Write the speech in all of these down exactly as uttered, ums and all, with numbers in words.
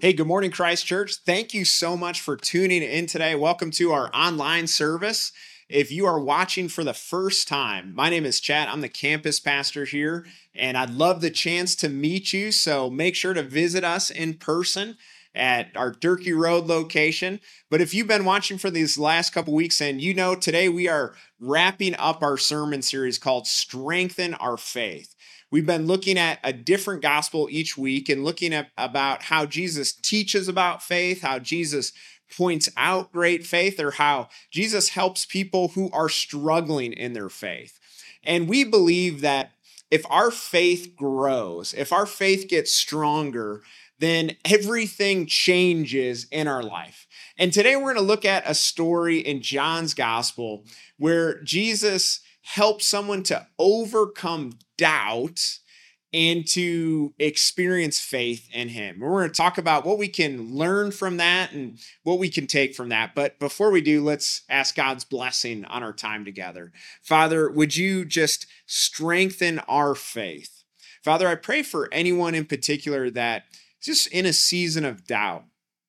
Hey, good morning, Christ Church. Thank you so much for tuning in today. Welcome to our online service. If you are watching for the first time, my name is Chad. I'm the campus pastor here, and I'd love the chance to meet you. So make sure to visit us in person at our Durkee Road location. But if you've been watching for these last couple weeks, and you know, today we are wrapping up our sermon series called Strengthen Our Faith. We've been looking at a different gospel each week and looking at about how Jesus teaches about faith, how Jesus points out great faith, or how Jesus helps people who are struggling in their faith. And we believe that if our faith grows, if our faith gets stronger, then everything changes in our life. And today we're going to look at a story in John's gospel where Jesus helps someone to overcome doubt and to experience faith in him. We're going to talk about what we can learn from that and what we can take from that. But before we do, let's ask God's blessing on our time together. Father, would you just strengthen our faith? Father, I pray for anyone in particular that is just in a season of doubt,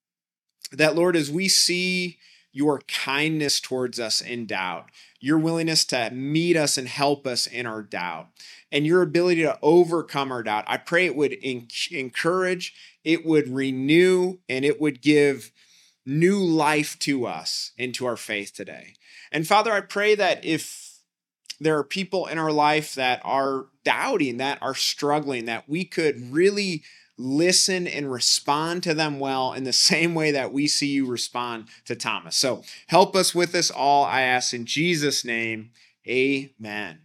that Lord, as we see your kindness towards us in doubt, your willingness to meet us and help us in our doubt, and your ability to overcome our doubt, I pray it would encourage, it would renew, and it would give new life to us into our faith today. And Father, I pray that if there are people in our life that are doubting, that are struggling, that we could really listen and respond to them well in the same way that we see you respond to Thomas. So help us with this all, I ask in Jesus' name, amen.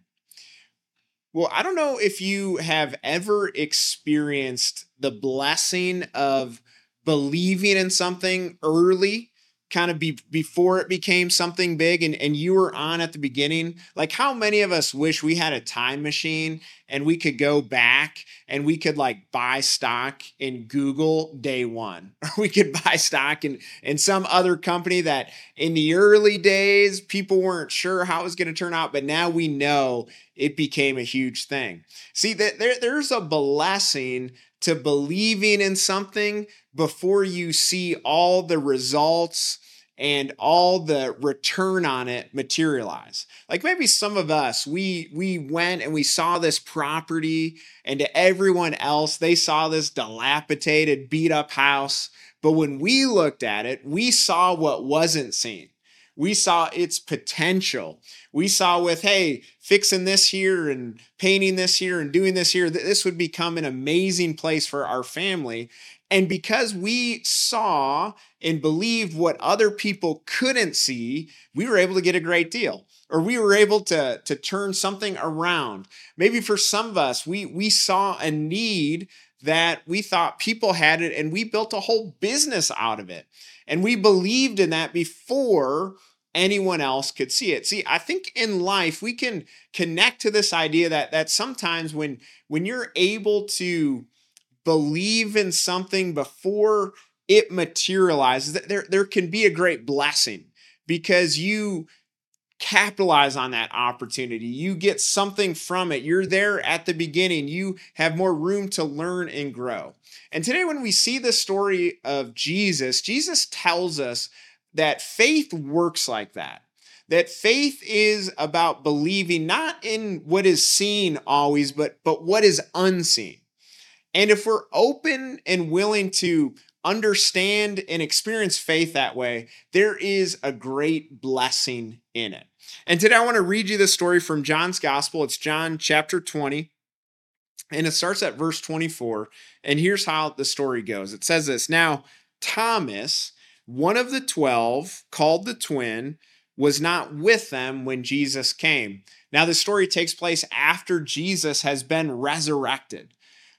Well, I don't know if you have ever experienced the blessing of believing in something early, kind of be, before it became something big, and, and you were on at the beginning. Like, how many of us wish we had a time machine and we could go back and we could like buy stock in Google day one, or we could buy stock in, in some other company that in the early days, people weren't sure how it was going to turn out, but now we know it became a huge thing. See, that there, there's a blessing to believing in something before you see all the results and all the return on it materialize. Like maybe some of us, we we went and we saw this property, and to everyone else, they saw this dilapidated, beat up house. But when we looked at it, we saw what wasn't seen. We saw its potential. We saw with, hey, fixing this here and painting this here and doing this here, this would become an amazing place for our family. And because we saw and believed what other people couldn't see, we were able to get a great deal, or we were able to, to turn something around. Maybe for some of us, we, we saw a need that we thought people had it, and we built a whole business out of it. And we believed in that before anyone else could see it. See, I think in life, we can connect to this idea that, that sometimes when, when you're able to believe in something before it materializes, there, there can be a great blessing because you capitalize on that opportunity. You get something from it. You're there at the beginning. You have more room to learn and grow. And today, when we see the story of Jesus, Jesus tells us that faith works like that. That faith is about believing not in what is seen always, but, but what is unseen. And if we're open and willing to understand and experience faith that way, there is a great blessing in it. And today I want to read you the story from John's Gospel. It's John chapter twenty, and it starts at verse twenty-four. And here's how the story goes. It says this: Now, Thomas, one of the twelve, called the twin, was not with them when Jesus came. Now, the story takes place after Jesus has been resurrected.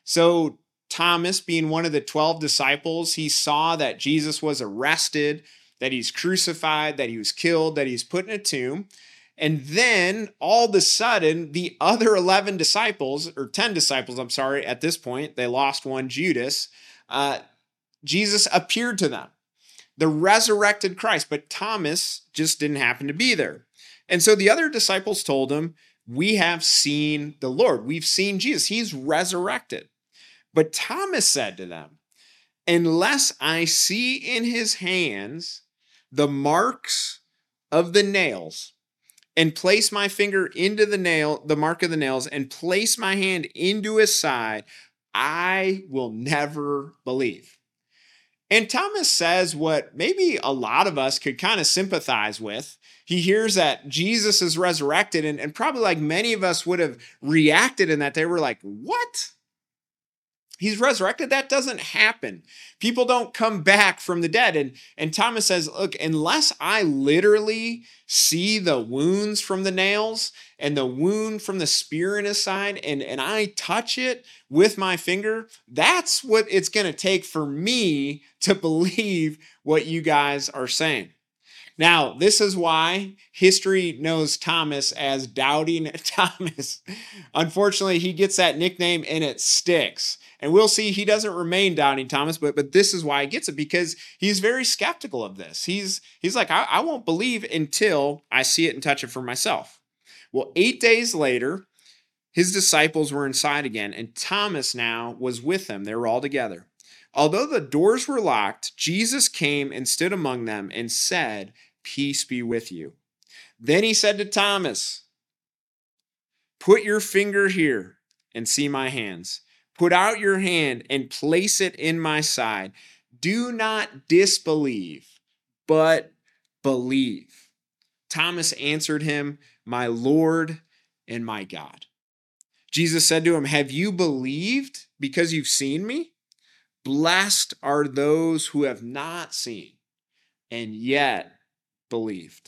So Thomas, being one of the twelve disciples, he saw that Jesus was arrested, that he's crucified, that he was killed, that he's put in a tomb. And then all of a sudden, the other eleven disciples, or ten disciples, I'm sorry, at this point, they lost one, Judas, uh, Jesus appeared to them, the resurrected Christ, but Thomas just didn't happen to be there. And so the other disciples told him, we have seen the Lord. We've seen Jesus. He's resurrected. But Thomas said to them, unless I see in his hands the marks of the nails, and place my finger into the nail, the mark of the nails, and place my hand into his side, I will never believe. And Thomas says what maybe a lot of us could kind of sympathize with. He hears that Jesus is resurrected, and, and probably like many of us would have reacted in that they were like, what? He's resurrected? That doesn't happen. People don't come back from the dead. And, and Thomas says, look, unless I literally see the wounds from the nails and the wound from the spear in his side, and, and I touch it with my finger, that's what it's going to take for me to believe what you guys are saying. Now, this is why history knows Thomas as Doubting Thomas. Unfortunately, he gets that nickname and it sticks. And we'll see he doesn't remain Doubting Thomas, but, but this is why he gets it, because he's very skeptical of this. He's, he's like, I, I won't believe until I see it and touch it for myself. Well, eight days later, his disciples were inside again, and Thomas now was with them. They were all together. Although the doors were locked, Jesus came and stood among them and said, "Peace be with you." Then he said to Thomas, "Put your finger here and see my hands. Put out your hand and place it in my side. Do not disbelieve, but believe." Thomas answered him, "My Lord and my God." Jesus said to him, "Have you believed because you've seen me? Blessed are those who have not seen and yet believed."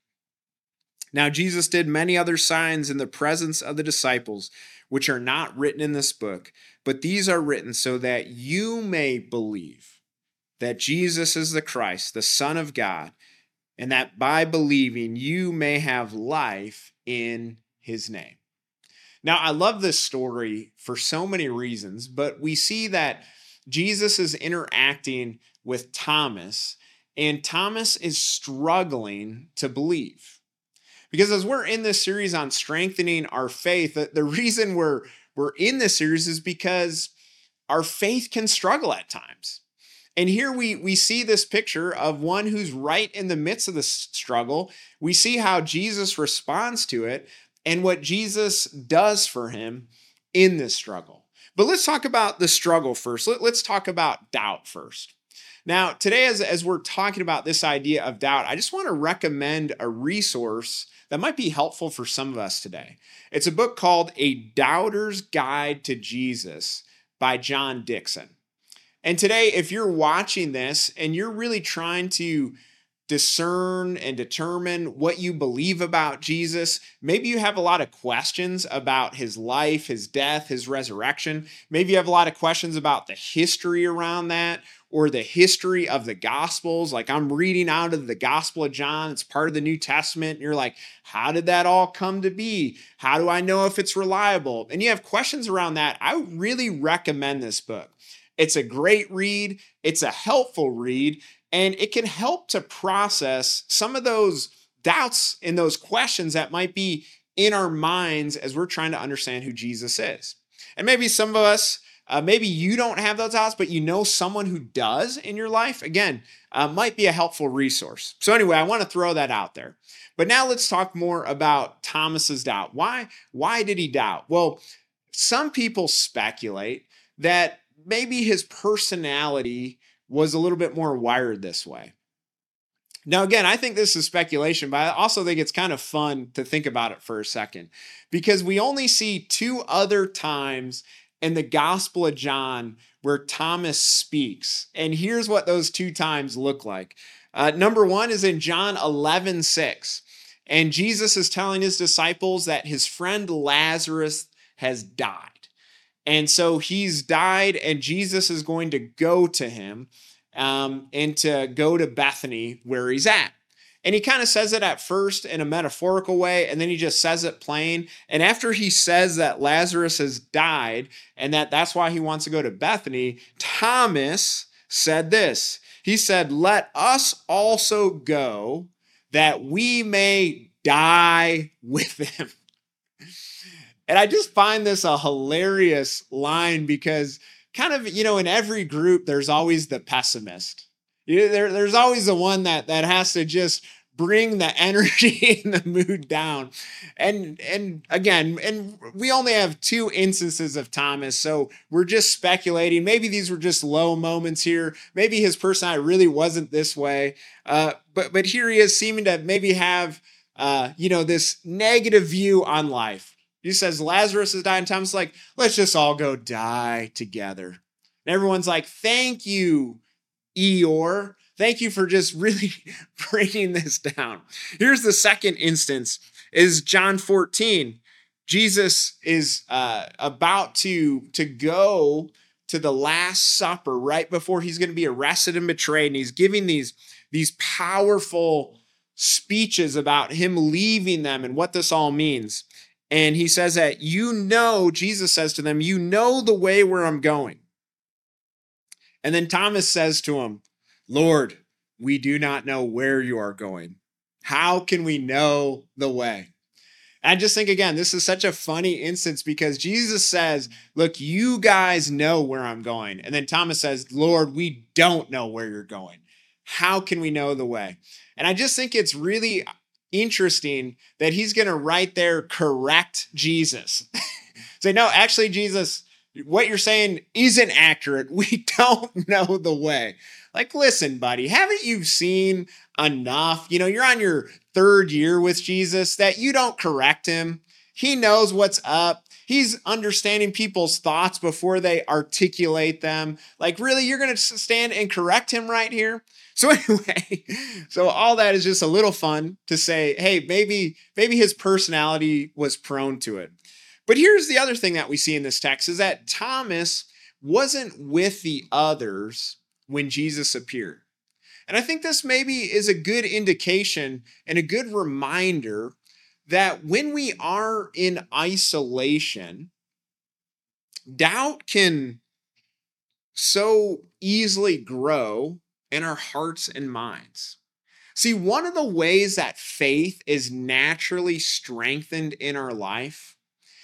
Now Jesus did many other signs in the presence of the disciples, which are not written in this book, but these are written so that you may believe that Jesus is the Christ, the Son of God, and that by believing you may have life in his name. Now, I love this story for so many reasons, but we see that Jesus is interacting with Thomas, and Thomas is struggling to believe. Because as we're in this series on strengthening our faith, the, the reason we're, we're in this series is because our faith can struggle at times. And here we, we see this picture of one who's right in the midst of the struggle. We see how Jesus responds to it and what Jesus does for him in this struggle. But let's talk about the struggle first. Let, let's talk about doubt first. Now, today, as, as we're talking about this idea of doubt, I just want to recommend a resource that might be helpful for some of us today. It's a book called A Doubter's Guide to Jesus by John Dickson. And today, if you're watching this and you're really trying to discern and determine what you believe about Jesus, maybe you have a lot of questions about his life, his death, his resurrection. Maybe you have a lot of questions about the history around that, or the history of the Gospels. Like, I'm reading out of the Gospel of John. It's part of the New Testament. And you're like, how did that all come to be? How do I know if it's reliable? And you have questions around that. I really recommend this book. It's a great read. It's a helpful read. And it can help to process some of those doubts and those questions that might be in our minds as we're trying to understand who Jesus is. And maybe some of us, uh, maybe you don't have those doubts, but you know someone who does in your life. Again, uh, might be a helpful resource. So anyway, I want to throw that out there. But now let's talk more about Thomas's doubt. Why, why did he doubt? Well, some people speculate that maybe his personality was a little bit more wired this way. Now, again, I think this is speculation, but I also think it's kind of fun to think about it for a second, because we only see two other times in the Gospel of John where Thomas speaks. And here's what those two times look like. Uh, number one is in John eleven six. And Jesus is telling his disciples that his friend Lazarus has died. And so he's died, and Jesus is going to go to him um, and to go to Bethany where he's at. And he kind of says it at first in a metaphorical way, and then he just says it plain. And after he says that Lazarus has died and that that's why he wants to go to Bethany, Thomas said this. He said, "Let us also go that we may die with him." And I just find this a hilarious line, because kind of, you know, in every group, there's always the pessimist. You, there, there's always the one that that has to just bring the energy and the mood down. And and again, and we only have two instances of Thomas, so we're just speculating. Maybe these were just low moments here. Maybe his personality really wasn't this way. Uh, but but here he is, seeming to maybe have uh, you know, this negative view on life. He says Lazarus has died, and Thomas is like, let's just all go die together. And everyone's like, thank you, Eeyore. Thank you for just really breaking this down. Here's the second instance is John fourteen. Jesus is uh, about to, to go to the Last Supper right before he's going to be arrested and betrayed. And he's giving these, these powerful speeches about him leaving them and what this all means. And he says that, you know, Jesus says to them, you know the way where I'm going. And then Thomas says to him, Lord, we do not know where you are going. How can we know the way? I just think, again, this is such a funny instance because Jesus says, look, you guys know where I'm going. And then Thomas says, Lord, we don't know where you're going. How can we know the way? And I just think it's really interesting that he's going to right there correct Jesus. Say, no, actually, Jesus, what you're saying isn't accurate. We don't know the way. Like, listen, buddy, haven't you seen enough? You know, you're on your third year with Jesus that you don't correct him. He knows what's up. He's understanding people's thoughts before they articulate them. Like, really, you're going to stand and correct him right here? So anyway, so all that is just a little fun to say, hey, maybe, maybe his personality was prone to it. But here's the other thing that we see in this text is that Thomas wasn't with the others when Jesus appeared. And I think this maybe is a good indication and a good reminder that when we are in isolation, doubt can so easily grow in our hearts and minds. See, one of the ways that faith is naturally strengthened in our life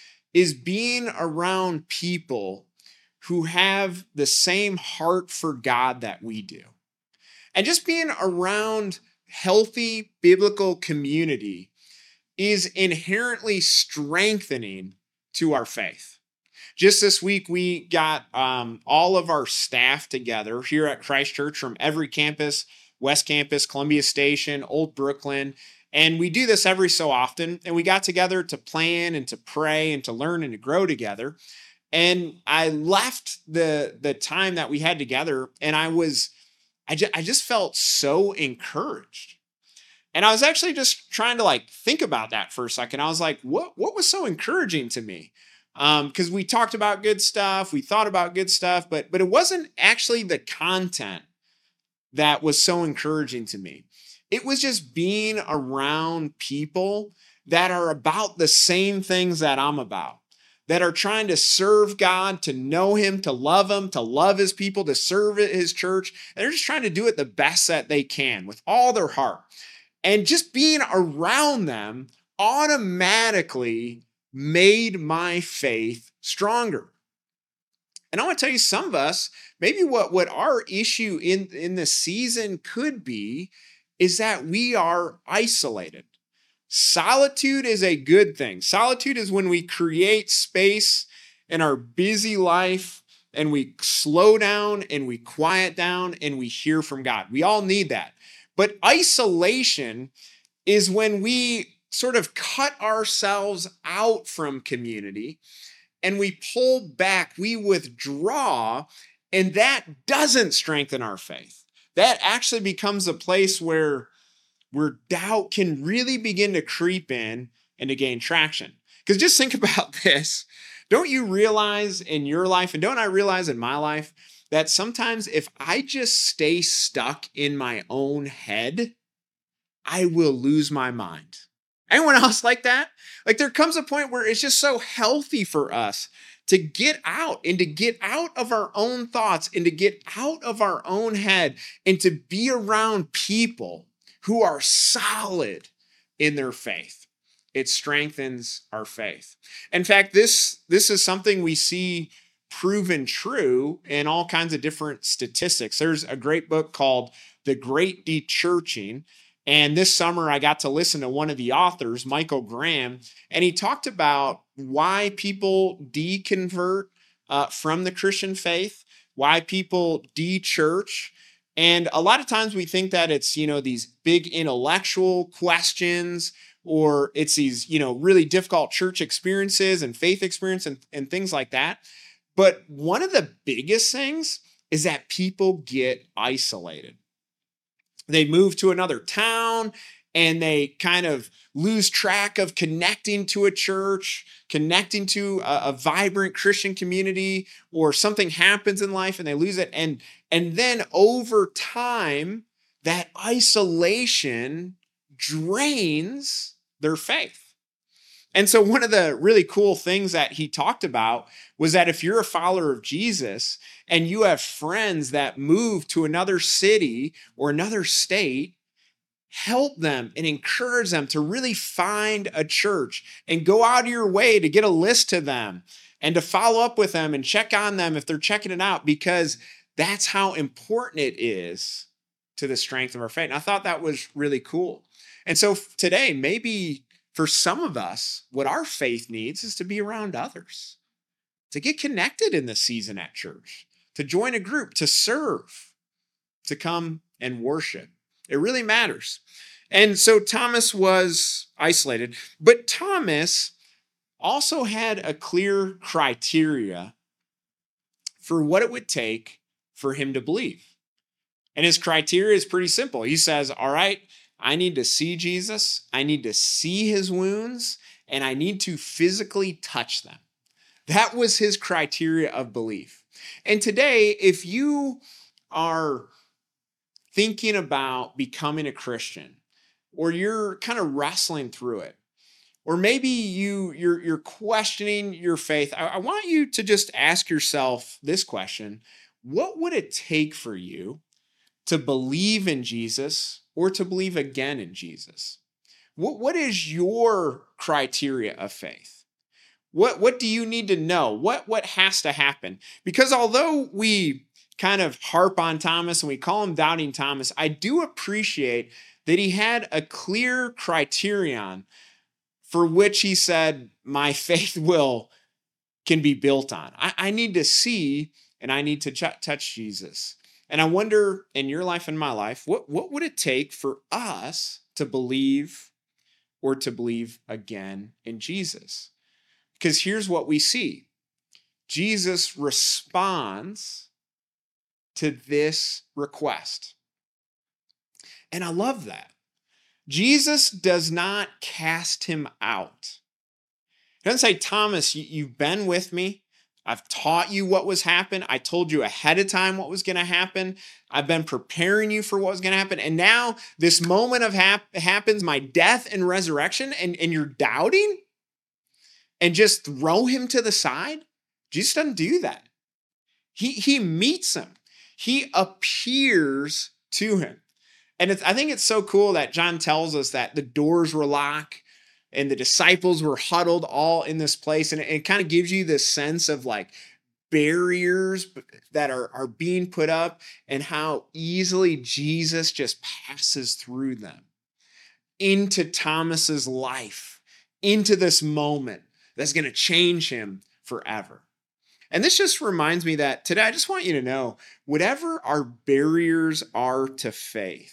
is being around people who have the same heart for God that we do. And just being around healthy biblical community is inherently strengthening to our faith. Just this week, we got um, all of our staff together here at Christ Church from every campus, West Campus, Columbia Station, Old Brooklyn. And we do this every so often. And we got together to plan and to pray and to learn and to grow together. And I left the, the time that we had together, and I was, I just, I just felt so encouraged. And I was actually just trying to like think about that for a second. I was like, what, what was so encouraging to me? Um, because we talked about good stuff, we thought about good stuff, but but it wasn't actually the content that was so encouraging to me. It was just being around people that are about the same things that I'm about, that are trying to serve God, to know him, to love him, to love his people, to serve his church. And they're just trying to do it the best that they can with all their heart. And just being around them automatically made my faith stronger. And I want to tell you, some of us, maybe what, what our issue in, in the season could be is that we are isolated. Solitude is a good thing. Solitude is when we create space in our busy life and we slow down and we quiet down and we hear from God. We all need that. But isolation is when we sort of cut ourselves out from community and we pull back, we withdraw, and that doesn't strengthen our faith. That actually becomes a place where, where doubt can really begin to creep in and to gain traction. Because just think about this. Don't you realize in your life, and don't I realize in my life, that sometimes if I just stay stuck in my own head, I will lose my mind. Anyone else like that? Like there comes a point where it's just so healthy for us to get out and to get out of our own thoughts and to get out of our own head and to be around people who are solid in their faith. It strengthens our faith. In fact, this, this is something we see proven true in all kinds of different statistics. There's a great book called The Great Dechurching. And this summer, I got to listen to one of the authors, Michael Graham, and he talked about why people deconvert uh, from the Christian faith, why people de-church. And a lot of times we think that it's, you know, these big intellectual questions, or it's these, you know, really difficult church experiences and faith experience and, and things like that. But one of the biggest things is that people get isolated. They move to another town and they kind of lose track of connecting to a church, connecting to a, a vibrant Christian community, or something happens in life and they lose it. And, and then over time, that isolation drains their faith. And so one of the really cool things that he talked about was that if you're a follower of Jesus and you have friends that move to another city or another state, help them and encourage them to really find a church and go out of your way to get a list to them and to follow up with them and check on them if they're checking it out, because that's how important it is to the strength of our faith. And I thought that was really cool. And so today, maybe for some of us, what our faith needs is to be around others, to get connected in this season at church, to join a group, to serve, to come and worship. It really matters. And so Thomas was isolated, but Thomas also had a clear criteria for what it would take for him to believe. And his criteria is pretty simple. He says, all right, I need to see Jesus, I need to see his wounds, and I need to physically touch them. That was his criteria of belief. And today, if you are thinking about becoming a Christian, or you're kind of wrestling through it, or maybe you, you're, you're questioning your faith, I, I want you to just ask yourself this question: what would it take for you to believe in Jesus or to believe again in Jesus? What, what is your criteria of faith? What, what do you need to know? What, what has to happen? Because although we kind of harp on Thomas and we call him Doubting Thomas, I do appreciate that he had a clear criterion for which he said, my faith will can be built on. I, I need to see and I need to ch- touch Jesus. And I wonder, in your life and my life, what, what would it take for us to believe or to believe again in Jesus? Because here's what we see. Jesus responds to this request. And I love that. Jesus does not cast him out. He doesn't say, Thomas, you've been with me. I've taught you what was happening. I told you ahead of time what was going to happen. I've been preparing you for what was going to happen. And now this moment of hap- happens, my death and resurrection, and, and you're doubting and just throw him to the side. Jesus doesn't do that. He, he meets him. He appears to him. And it's, I think it's so cool that John tells us that the doors were locked and the disciples were huddled all in this place. And it, it kind of gives you this sense of like barriers that are, are being put up and how easily Jesus just passes through them into Thomas's life, into this moment that's going to change him forever. And this just reminds me that today, I just want you to know, whatever our barriers are to faith,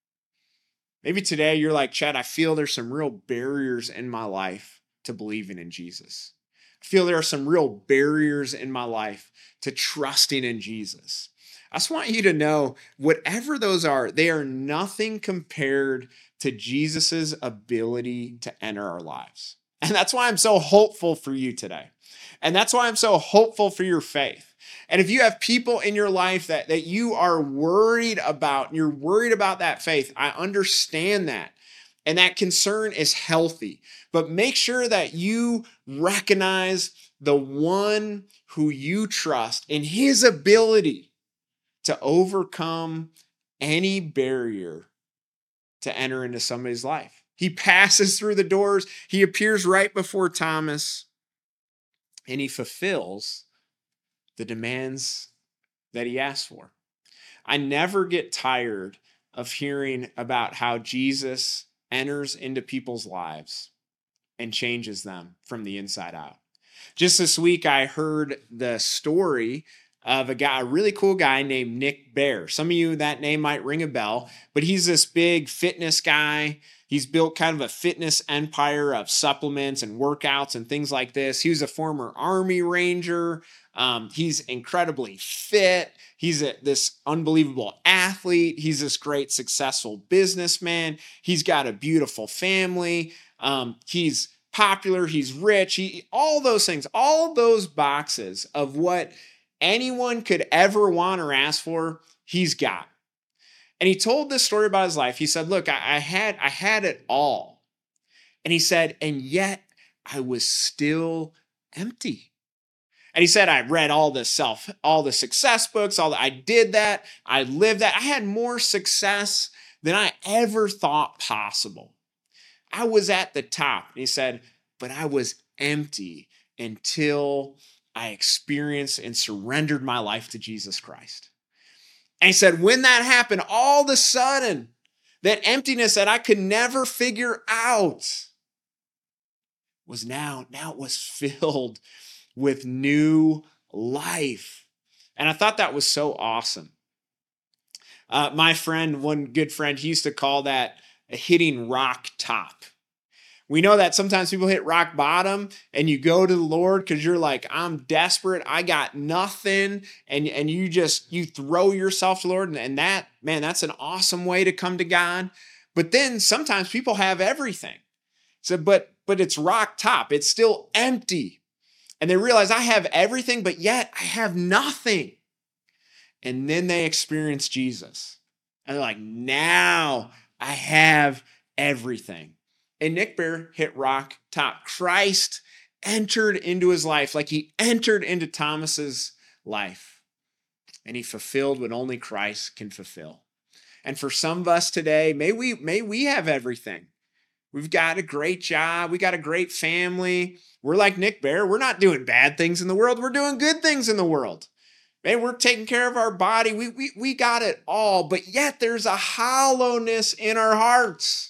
maybe today you're like, Chad, I feel there's some real barriers in my life to believing in Jesus. I feel there are some real barriers in my life to trusting in Jesus. I just want you to know, whatever those are, they are nothing compared to Jesus's ability to enter our lives. And that's why I'm so hopeful for you today. And that's why I'm so hopeful for your faith. And if you have people in your life that, that you are worried about, and you're worried about that faith, I understand that. And that concern is healthy. But make sure that you recognize the one who you trust in his ability to overcome any barrier to enter into somebody's life. He passes through the doors. He appears right before Thomas, and he fulfills the demands that he asked for. I never get tired of hearing about how Jesus enters into people's lives and changes them from the inside out. Just this week, I heard the story of a guy, a really cool guy named Nick Bare. Some of you, that name might ring a bell, but he's this big fitness guy. He's built kind of a fitness empire of supplements and workouts and things like this. He was a former Army Ranger. Um, he's incredibly fit. He's a, this unbelievable athlete. He's this great, successful businessman. He's got a beautiful family. Um, he's popular. He's rich. He, all those things, all those boxes of what anyone could ever want or ask for, he's got. And he told this story about his life. He said, look, I, I had I had it all. And he said, and yet I was still empty. And he said, I read all the self, all the success books, all the, I did that. I lived that. I had more success than I ever thought possible. I was at the top. And he said, but I was empty until I experienced and surrendered my life to Jesus Christ. And he said, when that happened, all of a sudden, that emptiness that I could never figure out was now, now it was filled with new life. And I thought that was so awesome. Uh, my friend, one good friend, he used to call that a hitting rock top. We know that sometimes people hit rock bottom and you go to the Lord because you're like, I'm desperate. I got nothing. And, and you just, you throw yourself to the Lord. And, and that, man, that's an awesome way to come to God. But then sometimes people have everything. So, but, but it's rock top. It's still empty. And they realize I have everything, but yet I have nothing. And then they experience Jesus. And they're like, now I have everything. And Nick Bare hit rock top. Christ entered into his life like he entered into Thomas's life. And he fulfilled what only Christ can fulfill. And for some of us today, may we, may we have everything. We've got a great job. We got a great family. We're like Nick Bare. We're not doing bad things in the world. We're doing good things in the world. Man, we're taking care of our body. We, we, we got it all. But yet there's a hollowness in our hearts.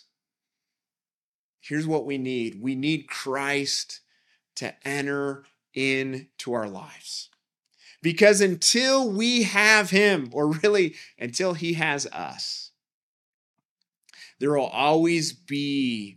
Here's what we need. We need Christ to enter into our lives. Because until we have him, or really until he has us, there will always be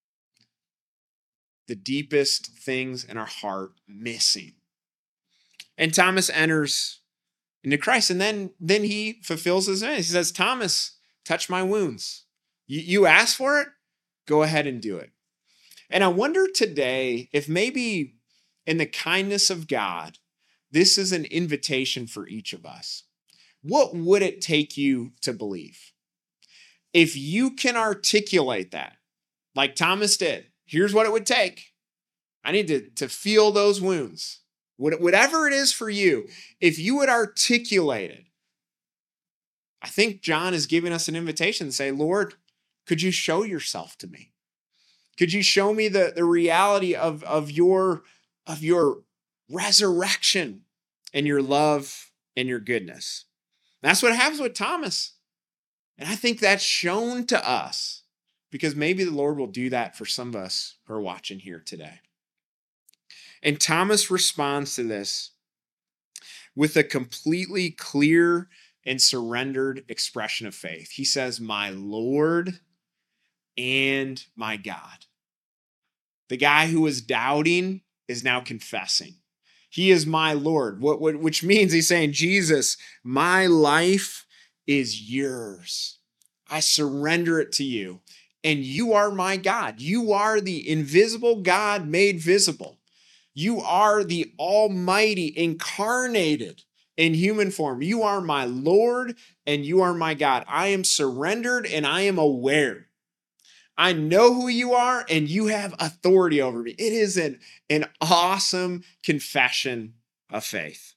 the deepest things in our heart missing. And Thomas enters into Christ, and then, then he fulfills his mission. He says, Thomas, touch my wounds. You, you asked for it? Go ahead and do it. And I wonder today if maybe in the kindness of God, this is an invitation for each of us. What would it take you to believe? If you can articulate that, like Thomas did, here's what it would take. I need to, to feel those wounds. Whatever it is for you, if you would articulate it, I think John is giving us an invitation to say, Lord, could you show yourself to me? Could you show me the, the reality of, of, your, of your resurrection and your love and your goodness? That's what happens with Thomas. And I think that's shown to us because maybe the Lord will do that for some of us who are watching here today. And Thomas responds to this with a completely clear and surrendered expression of faith. He says, my Lord and my God. The guy who was doubting is now confessing. He is my Lord, what, what, which means he's saying, Jesus, my life is yours. I surrender it to you. And you are my God. You are the invisible God made visible. You are the Almighty incarnated in human form. You are my Lord and you are my God. I am surrendered and I am aware. I know who you are and you have authority over me. It is an, an awesome confession of faith.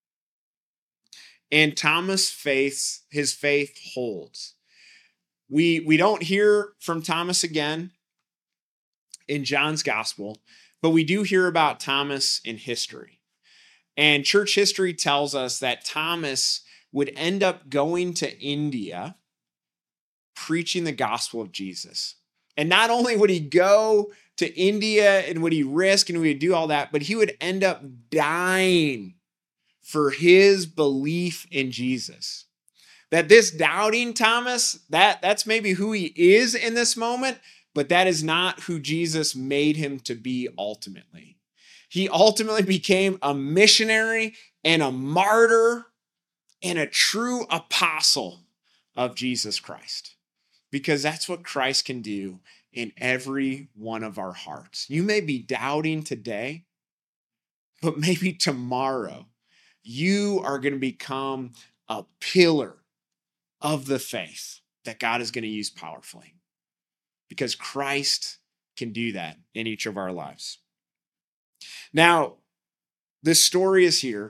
And Thomas' faith, his faith holds. We, we don't hear from Thomas again in John's gospel, but we do hear about Thomas in history. And church history tells us that Thomas would end up going to India preaching the gospel of Jesus. And not only would he go to India and would he risk and would he do all that, but he would end up dying for his belief in Jesus. That this doubting Thomas, that, that's maybe who he is in this moment, but that is not who Jesus made him to be ultimately. He ultimately became a missionary and a martyr and a true apostle of Jesus Christ. Because that's what Christ can do in every one of our hearts. You may be doubting today, but maybe tomorrow you are going to become a pillar of the faith that God is going to use powerfully. Because Christ can do that in each of our lives. Now, this story is here,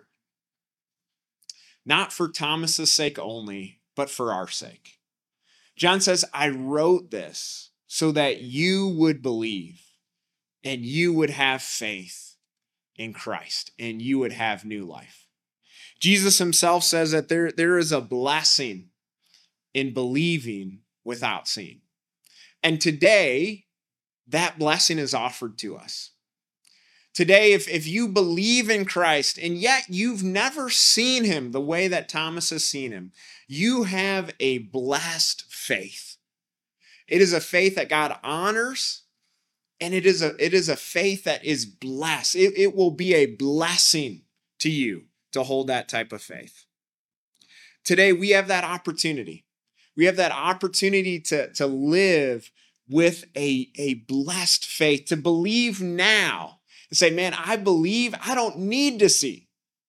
not for Thomas's sake only, but for our sake. John says, I wrote this so that you would believe and you would have faith in Christ and you would have new life. Jesus himself says that there, there is a blessing in believing without seeing. And today, that blessing is offered to us. Today, if, if you believe in Christ and yet you've never seen him the way that Thomas has seen him, you have a blessed faith. It is a faith that God honors, and it is a, it is a faith that is blessed. It, it will be a blessing to you to hold that type of faith. Today, we have that opportunity. We have that opportunity to, to live with a, a blessed faith, to believe now and say, man, I believe, I don't need to see.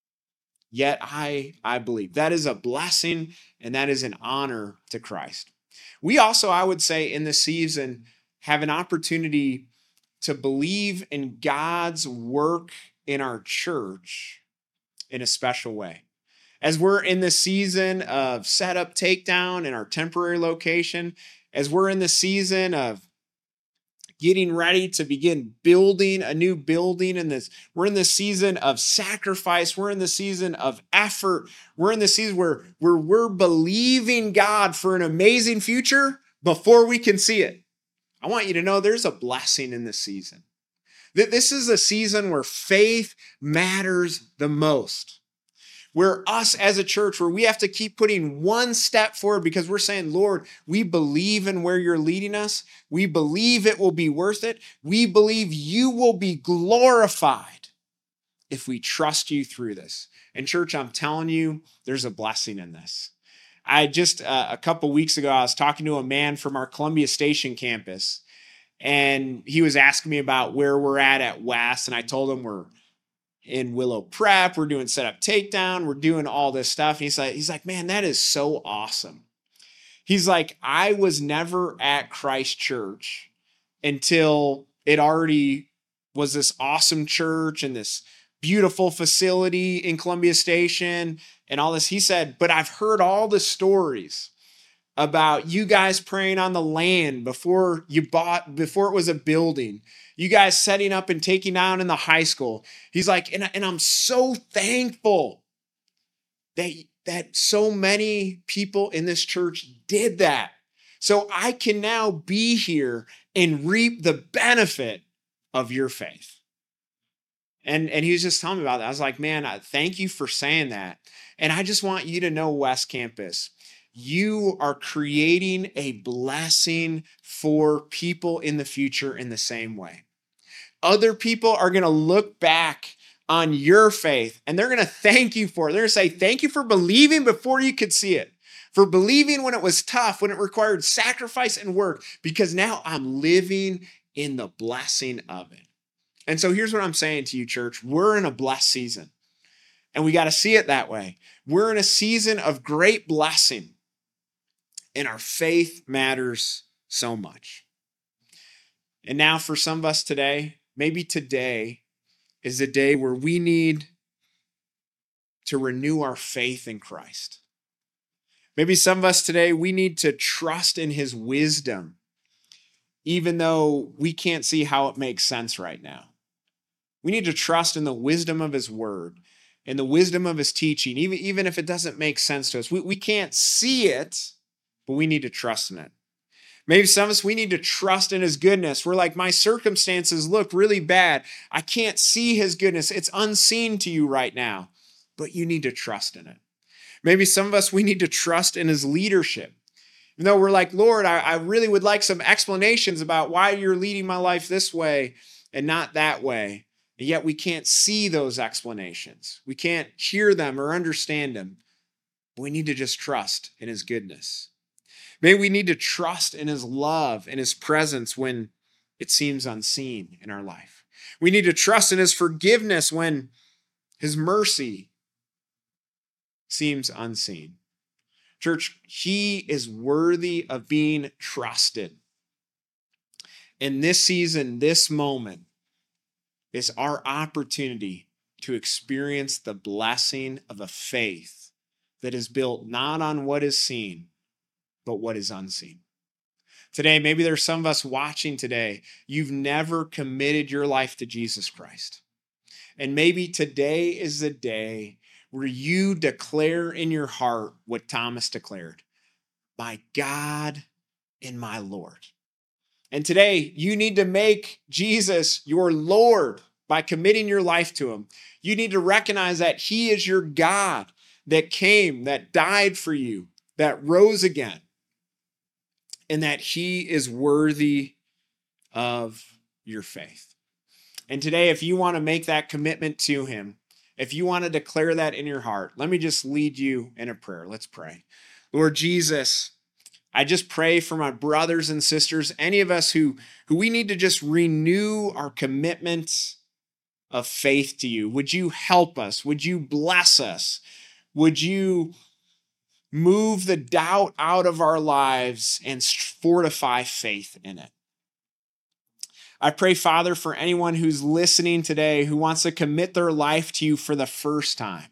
Yet I, I believe. That is a blessing and that is an honor to Christ. We also, I would say, in this season, have an opportunity to believe in God's work in our church in a special way. As we're in the season of setup takedown in our temporary location, as we're in the season of getting ready to begin building a new building in this, we're in the season of sacrifice, we're in the season of effort, we're in the season where, where we're believing God for an amazing future before we can see it. I want you to know there's a blessing in this season. This is a season where faith matters the most. Where us as a church, where we have to keep putting one step forward because we're saying, Lord, we believe in where you're leading us. We believe it will be worth it. We believe you will be glorified if we trust you through this. And church, I'm telling you, there's a blessing in this. I just, uh, a couple weeks ago, I was talking to a man from our Columbia Station campus, and he was asking me about where we're at at West, and I told him we're in Willow Prep, we're doing setup takedown, we're doing all this stuff. And he's like, he's like, man, that is so awesome. He's like, I was never at Christ Church until it already was this awesome church and this beautiful facility in Columbia Station and all this. He said, but I've heard all the stories about you guys praying on the land before you bought, before it was a building. You guys setting up and taking down in the high school. He's like, and, and I'm so thankful that, that so many people in this church did that. So I can now be here and reap the benefit of your faith. And, and he was just telling me about that. I was like, man, thank you for saying that. And I just want you to know, West Campus, you are creating a blessing for people in the future in the same way. Other people are going to look back on your faith and they're going to thank you for it. They're going to say, thank you for believing before you could see it, for believing when it was tough, when it required sacrifice and work, because now I'm living in the blessing of it. And so here's what I'm saying to you, church. We're in a blessed season and we got to see it that way. We're in a season of great blessing and our faith matters so much. And now for some of us today, maybe today is a day where we need to renew our faith in Christ. Maybe some of us today, we need to trust in his wisdom, even though we can't see how it makes sense right now. We need to trust in the wisdom of his word and the wisdom of his teaching, even, even if it doesn't make sense to us. We, we can't see it, but we need to trust in it. Maybe some of us, we need to trust in his goodness. We're like, my circumstances look really bad. I can't see his goodness. It's unseen to you right now, but you need to trust in it. Maybe some of us, we need to trust in his leadership. Even though we're like, Lord, I, I really would like some explanations about why you're leading my life this way and not that way. And yet we can't see those explanations. We can't hear them or understand them. But we need to just trust in his goodness. Maybe we need to trust in his love and his presence when it seems unseen in our life. We need to trust in his forgiveness when his mercy seems unseen. Church, he is worthy of being trusted. In this season, this moment is our opportunity to experience the blessing of a faith that is built not on what is seen, but what is unseen. Today, maybe there's some of us watching today, you've never committed your life to Jesus Christ. And maybe today is the day where you declare in your heart what Thomas declared, my God and my Lord. And today, you need to make Jesus your Lord by committing your life to him. You need to recognize that he is your God that came, that died for you, that rose again, and that he is worthy of your faith. And today, if you want to make that commitment to him, if you want to declare that in your heart, let me just lead you in a prayer. Let's pray. Lord Jesus, I just pray for my brothers and sisters, any of us who, who we need to just renew our commitment of faith to you. Would you help us? Would you bless us? Would you move the doubt out of our lives and fortify faith in it? I pray, Father, for anyone who's listening today who wants to commit their life to you for the first time.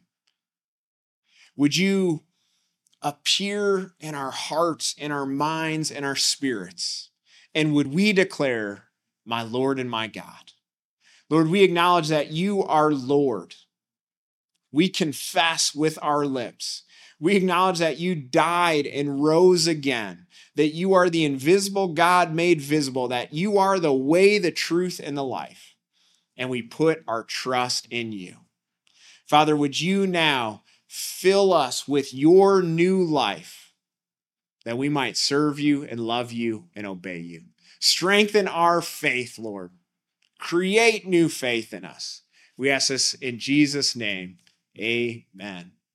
Would you appear in our hearts, in our minds, in our spirits? And would we declare, my Lord and my God? Lord, we acknowledge that you are Lord. We confess with our lips. We acknowledge that you died and rose again, that you are the invisible God made visible, that you are the way, the truth, and the life. And we put our trust in you. Father, would you now fill us with your new life, that we might serve you and love you and obey you. Strengthen our faith, Lord. Create new faith in us. We ask this in Jesus' name. Amen.